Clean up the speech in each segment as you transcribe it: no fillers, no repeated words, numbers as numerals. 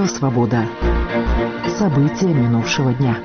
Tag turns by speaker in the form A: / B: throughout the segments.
A: «Свобода». События минувшего дня.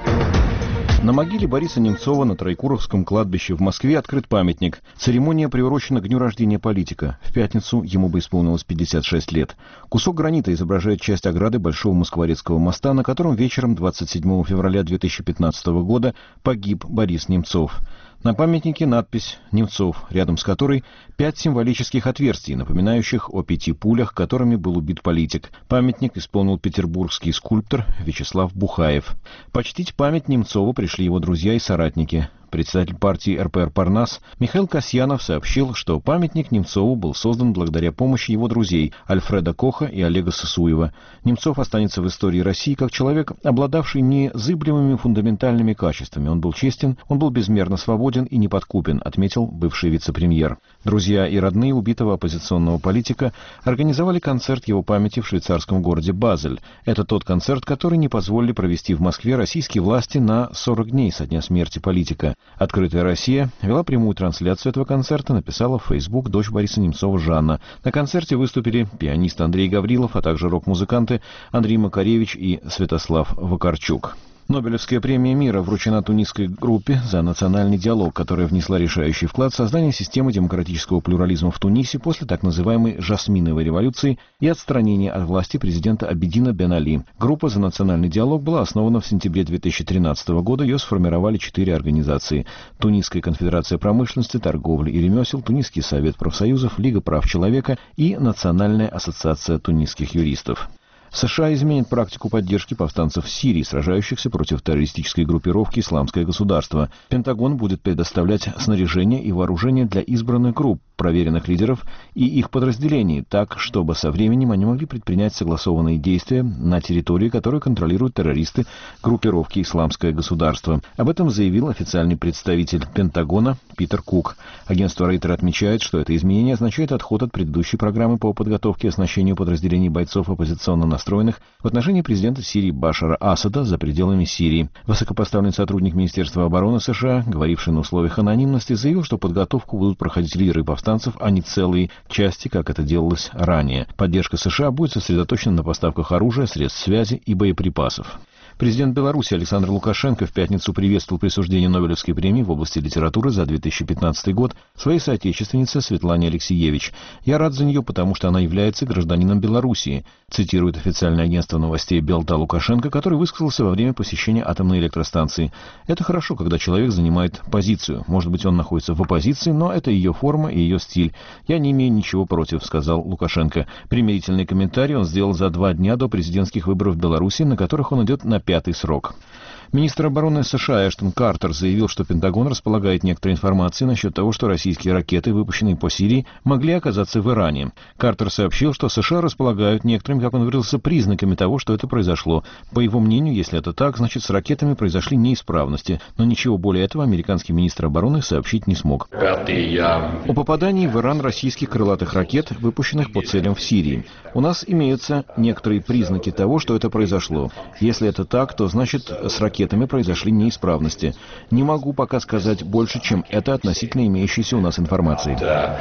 B: На могиле Бориса Немцова на Троекуровском кладбище в Москве открыт памятник. Церемония приурочена к дню рождения политика. В пятницу ему бы исполнилось 56 лет. Кусок гранита изображает часть ограды Большого Москворецкого моста, на котором вечером 27 февраля 2015 года погиб Борис Немцов. На памятнике надпись «Немцов», рядом с которой 5 символических отверстий, напоминающих о 5 пулях, которыми был убит политик. Памятник исполнил петербургский скульптор Вячеслав Бухаев. Почтить память Немцова пришли его друзья и соратники. Председатель партии РПР «Парнас» Михаил Касьянов сообщил, что памятник Немцову был создан благодаря помощи его друзей Альфреда Коха и Олега Сысуева. Немцов останется в истории России как человек, обладавший незыблемыми фундаментальными качествами. Он был честен, он был безмерно свободен и неподкупен, отметил бывший вице-премьер. Друзья и родные убитого оппозиционного политика организовали концерт его памяти в швейцарском городе Базель. Это тот концерт, который не позволили провести в Москве российские власти на 40 дней со дня смерти политика. «Открытая Россия» вела прямую трансляцию этого концерта, написала в Facebook дочь Бориса Немцова Жанна. На концерте выступили пианист Андрей Гаврилов, а также рок-музыканты Андрей Макаревич и Святослав Вакарчук. Нобелевская премия мира вручена тунисской группе за национальный диалог, которая внесла решающий вклад в создание системы демократического плюрализма в Тунисе после так называемой «жасминовой революции» и отстранения от власти президента Абидина Бен Али. Группа за национальный диалог была основана в сентябре 2013 года. Ее сформировали 4 организации: Тунисская конфедерация промышленности, торговли и ремесел, Тунисский совет профсоюзов, Лига прав человека и Национальная ассоциация тунисских юристов. США изменит практику поддержки повстанцев в Сирии, сражающихся против террористической группировки «Исламское государство». Пентагон будет предоставлять снаряжение и вооружение для избранных групп, проверенных лидеров и их подразделений, так, чтобы со временем они могли предпринять согласованные действия на территории, которую контролируют террористы группировки «Исламское государство». Об этом заявил официальный представитель Пентагона Питер Кук. Агентство Рейтер отмечает, что это изменение означает отход от предыдущей программы по подготовке и оснащению подразделений бойцов оппозиционно настроенных в отношении президента Сирии Башара Асада за пределами Сирии. Высокопоставленный сотрудник Министерства обороны США, говоривший на условиях анонимности, заявил, что подготовку будут проходить лидеры повстанцев, а не целые части, как это делалось ранее. Поддержка США будет сосредоточена на поставках оружия, средств связи и боеприпасов. Президент Беларуси Александр Лукашенко в пятницу приветствовал присуждение Нобелевской премии в области литературы за 2015 год своей соотечественнице Светлане Алексиевич. «Я рад за нее, потому что она является гражданином Белоруссии», цитирует официальное агентство новостей Белта Лукашенко, который высказался во время посещения атомной электростанции. «Это хорошо, когда человек занимает позицию. Может быть, он находится в оппозиции, но это ее форма и ее стиль. Я не имею ничего против», — сказал Лукашенко. Примирительный комментарий он сделал за 2 дня до президентских выборов в Беларуси, на которых он идет на 5-й срок. Министр обороны США Эштон Картер заявил, что Пентагон располагает некоторой информацией насчет того, что российские ракеты, выпущенные по Сирии, могли оказаться в Иране. Картер сообщил, что США располагают некоторыми, как он выразился, признаками того, что это произошло. По его мнению, если это так, значит, с ракетами произошли неисправности, но ничего более этого американский министр обороны сообщить не смог. О попадании в Иран российских крылатых ракет, выпущенных по целям в Сирии. У нас имеются некоторые признаки того, что это произошло. Если это так, то значит, с ракетами произошли неисправности. Не могу пока сказать больше, чем это относительно имеющейся у нас информации.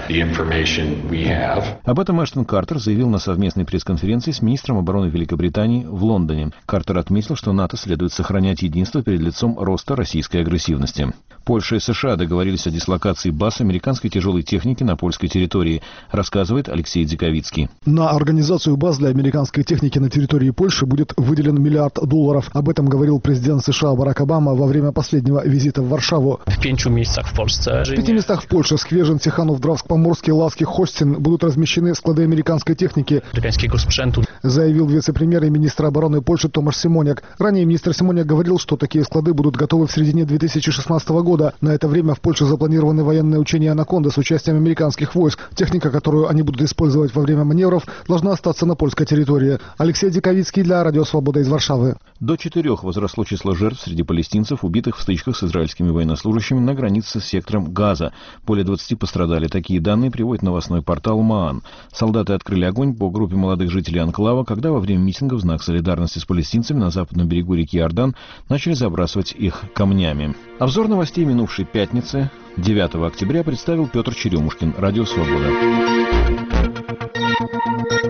B: Об этом Эштон Картер заявил на совместной пресс-конференции с министром обороны Великобритании в Лондоне. Картер отметил, что НАТО следует сохранять единство перед лицом роста российской агрессивности. Польша и США договорились о дислокации баз американской тяжелой техники на польской территории, рассказывает Алексей Дзиковицкий.
C: На организацию баз для американской техники на территории Польши будет выделен $1 миллиард. Об этом говорил президент США Барак Обама во время последнего визита в Варшаву.
D: В 5 местах в
C: Польше — Сквежин, Тиханов, Дравск, Поморский, Ласки, Хостин — будут размещены склады американской техники, заявил вице-премьер и министр обороны Польши Томаш Симоняк. Ранее министр Симоняк говорил, что такие склады будут готовы в середине 2016 года. На это время в Польше запланированы военные учения «Анаконда» с участием американских войск. Техника, которую они будут использовать во время маневров, должна остаться на польской территории. Алексей Диковицкий для Радио Свобода из Варшавы.
B: До 4 возросло число жертв среди палестинцев, убитых в стычках с израильскими военнослужащими на границе с сектором Газа. Более 20 пострадали. Такие данные приводит новостной портал МААН. Солдаты открыли огонь по группе молодых жителей анклава, когда во время митинга в знак солидарности с палестинцами на западном берегу реки Иордан начали забрасывать их камнями. Обзор новостей минувшей пятницы, 9 октября, представил Петр Черемушкин. Радио «Свобода».